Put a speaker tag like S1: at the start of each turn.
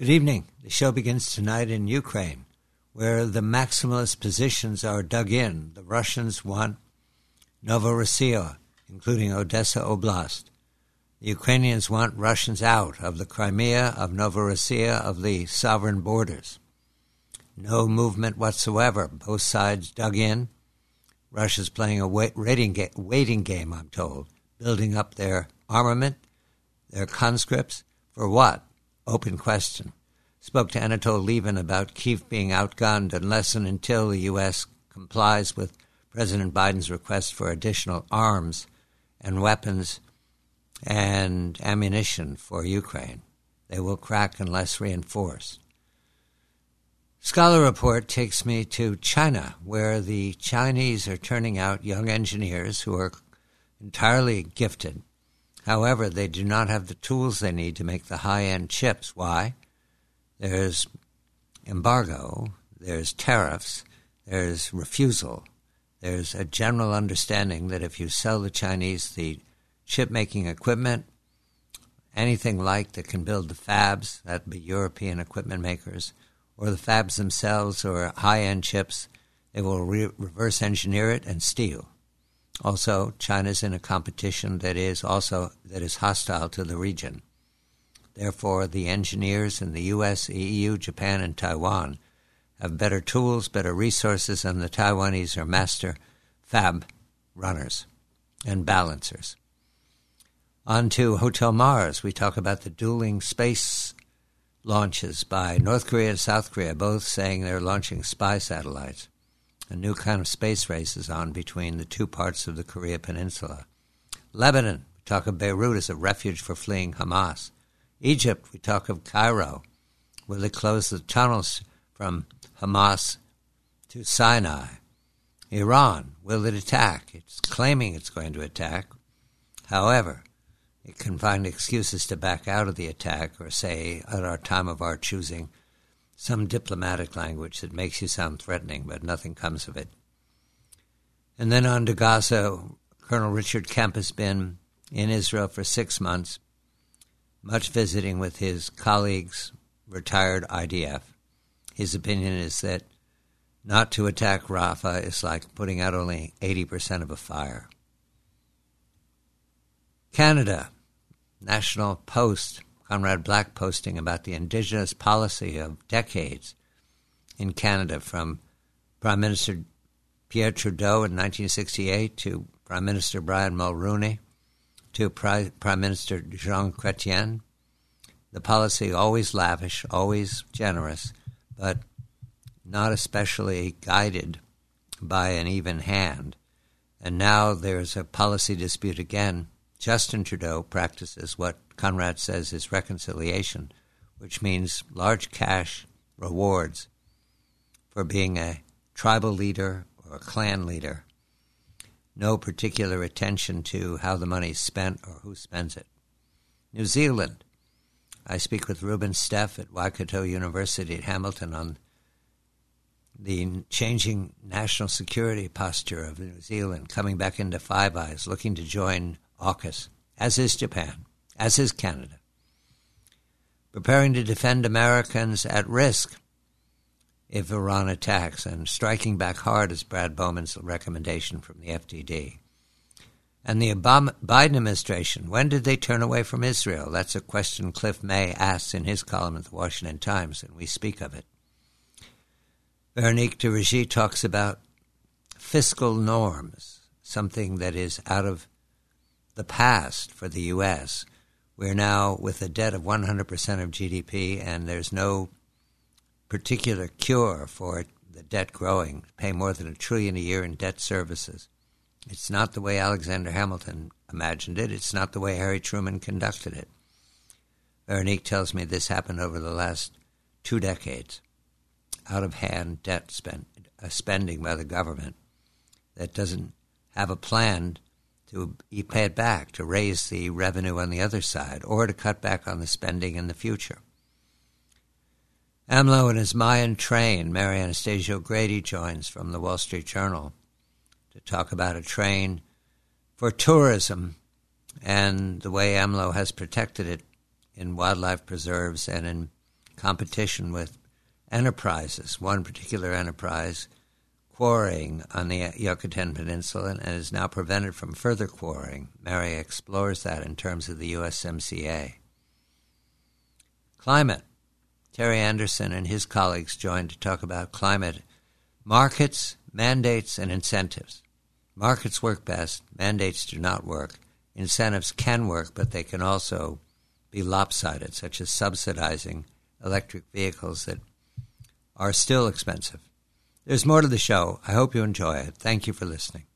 S1: Good evening. The show begins tonight in Ukraine, where the maximalist positions are dug in. The Russians want Novorossiya, including Odessa Oblast. The Ukrainians want Russians out of the Crimea, of Novorossiya, of the sovereign borders. No movement whatsoever. Both sides dug in. Russia's playing a waiting game, I'm told, building up their armament, their conscripts. For what? Open question. Spoke to Anatol Lieven about Kyiv being outgunned unless and until the U.S. complies with President Biden's request for additional arms and weapons and ammunition for Ukraine. They will crack unless reinforced. Scholar Report takes me to China, where the Chinese are turning out young engineers who are entirely gifted. However, they do not have the tools they need to make the high-end chips. Why? There's embargo, there's tariffs, there's refusal. There's a general understanding that if you sell the Chinese the chip-making equipment, anything like that can build the fabs, that would be European equipment makers, or the fabs themselves or high-end chips, they will reverse engineer it and steal. Also, China's in a competition that is hostile to the region. Therefore, the engineers in the U.S., EU, Japan, and Taiwan have better tools, better resources, and the Taiwanese are master fab runners and balancers. On to Hotel Mars. We talk about the dueling space launches by North Korea and South Korea, both saying they're launching spy satellites. A new kind of space race is on between the two parts of the Korea Peninsula. Lebanon, we talk of Beirut as a refuge for fleeing Hamas. Egypt, we talk of Cairo. Will they close the tunnels from Hamas to Sinai? Iran, will it attack? It's claiming it's going to attack. However, it can find excuses to back out of the attack or say, at our time of our choosing, some diplomatic language that makes you sound threatening, but nothing comes of it. And then on to Gaza, Colonel Richard Kemp has been in Israel for 6 months, much visiting with his colleagues, retired IDF. His opinion is that not to attack Rafah is like putting out only 80% of a fire. Canada, National Post, Conrad Black posting about the indigenous policy of decades in Canada, from Prime Minister Pierre Trudeau in 1968 to Prime Minister Brian Mulroney to Prime Minister Jean Chrétien. The policy always lavish, always generous, but not especially guided by an even hand. And now there's a policy dispute again. Justin Trudeau practices what Conrad says is reconciliation, which means large cash rewards for being a tribal leader or a clan leader. No particular attention to how the money is spent or who spends it. New Zealand. I speak with Ruben Steff at Waikato University at Hamilton on the changing national security posture of New Zealand, coming back into Five Eyes, looking to join AUKUS, as is Japan, as is Canada. Preparing to defend Americans at risk if Iran attacks, and striking back hard is Brad Bowman's recommendation from the FDD. And the Biden administration, when did they turn away from Israel? That's a question Cliff May asks in his column at the Washington Times, and we speak of it. Veronique de Regie talks about fiscal norms, something that is out of the past for the U.S. We're now with a debt of 100% of GDP, and there's no particular cure for the debt growing, pay more than $1 trillion a year in debt services. It's not the way Alexander Hamilton imagined it. It's not the way Harry Truman conducted it. Veronique tells me this happened over the last 2 decades. Out-of-hand debt spending by the government that doesn't have a plan to pay it back, to raise the revenue on the other side, or to cut back on the spending in the future. AMLO and his Mayan train. Mary Anastasia O'Grady joins from the Wall Street Journal to talk about a train for tourism and the way AMLO has protected it in wildlife preserves and in competition with enterprises, one particular enterprise quarrying on the Yucatan Peninsula and is now prevented from further quarrying. Mary explores that in terms of the USMCA. Climate. Terry Anderson and his colleagues joined to talk about climate markets, mandates, and incentives. Markets work best. Mandates do not work. Incentives can work, but they can also be lopsided, such as subsidizing electric vehicles that are still expensive. There's more to the show. I hope you enjoy it. Thank you for listening.